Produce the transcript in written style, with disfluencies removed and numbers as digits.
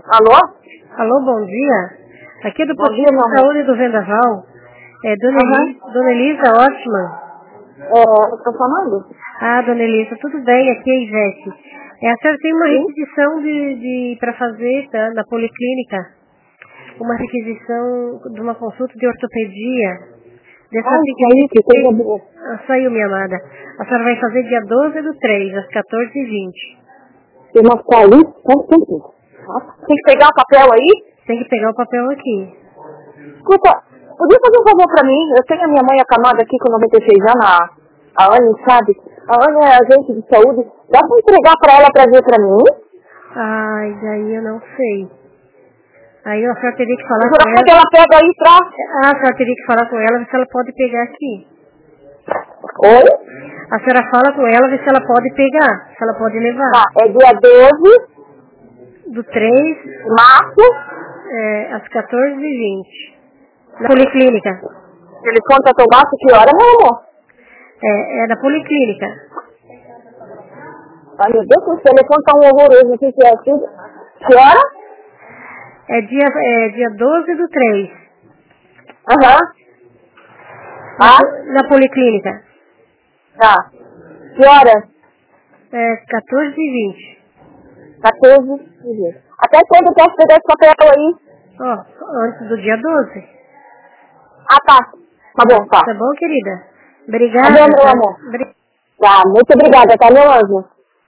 Alô? Alô, bom dia. Aqui é do Bom Posto dia, de meu amor. Saúde do Vendaval. É Dona Elisa Ottman. Eu tô falando? Ah, Dona Elisa, tudo bem? Aqui é a Ivete. A senhora tem uma Sim? requisição para fazer, tá? Na policlínica. Uma requisição de uma consulta de ortopedia. Saiu, que coisa boa. Saiu, minha amada. A senhora vai fazer dia 12/3, às 14h20. Tem uma ali? Tem que pegar o papel aí? Tem que pegar o papel aqui. Escuta, podia fazer um favor pra mim? Eu tenho a minha mãe acamada aqui com 96 anos, a Anne, sabe? A Anne é agente de saúde. Dá pra entregar pra ela pra ver pra mim? Ai, daí eu não sei. Aí a senhora teria que falar com Será que ela. ela pega aí pra... Ah, a senhora teria que falar com ela, ver se ela pode pegar aqui. Oi? A senhora fala com ela, ver se ela pode pegar, se ela pode levar. Tá, é dia 12 Do 3, de março. às 14h20. Na policlínica. Telefone tá tão baixo, que hora, meu amor? É na policlínica. Ai, meu Deus, o telefone tá um horroroso, não sei se é assim. Que hora? É dia 12/3. Aham. Na policlínica. Tá. Que hora? 14h20. 14 dias. Até quando eu posso pegar esse papel aí? Ó, antes do dia 12. Ah, tá. Tá bom, tá. Tá bom, querida? Obrigada. Tá bom, meu amor. Tá, muito obrigada, tá, meu anjo?